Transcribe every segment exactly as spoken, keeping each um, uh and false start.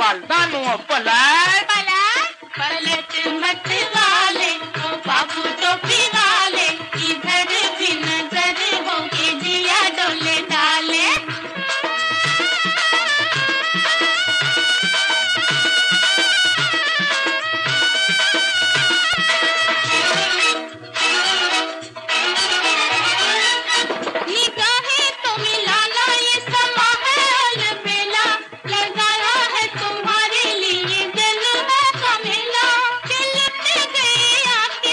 वाल दानो पलट पलट पलट मत वाले ओ बाबू टोपी वाले, इधर भी नजर हो के जिया डोले डाले। निगाहें तो मिलाना ये समा है अलबेला, लगाया है तुम्हारे लिए दिल है का मेला। के लुट गए आके,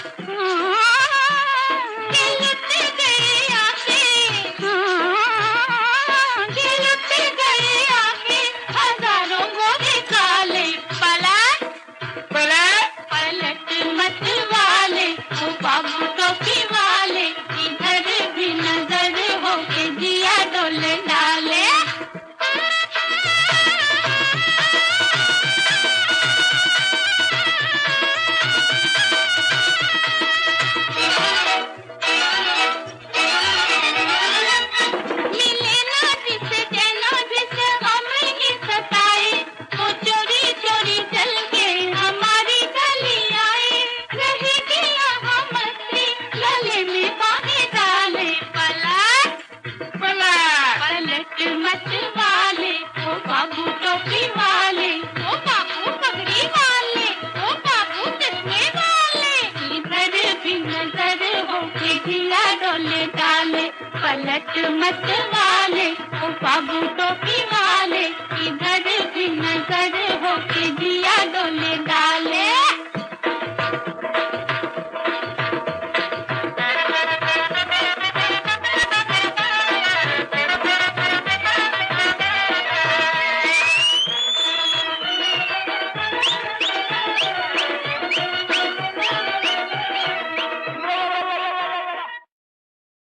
के लुट गए आके, के लुट गए आके हजारों गोरे काले। पलट पलट पलट मत वाले ओ बाबू टोपी वाले, इधर भी नजर हो के जिया डोले डाले। मिले ना जिसे कहना जिसे हमें ही सताए, वो चोरी चोरी चल के हमारी गली आए। रहेगी यहाँ मस्ती गले में बाहें डाले। पलट पलट पलट मत वाले ओ बाबू टोपी वाले, ओ बाबू पगड़ी वाले, ओ बाबू चश्मे वाले, इधर भी नजर हो के जिया डोले डाले। पलट मत वाले ओ बाबू टोपी वाले, इधर भी नजर हो के जिया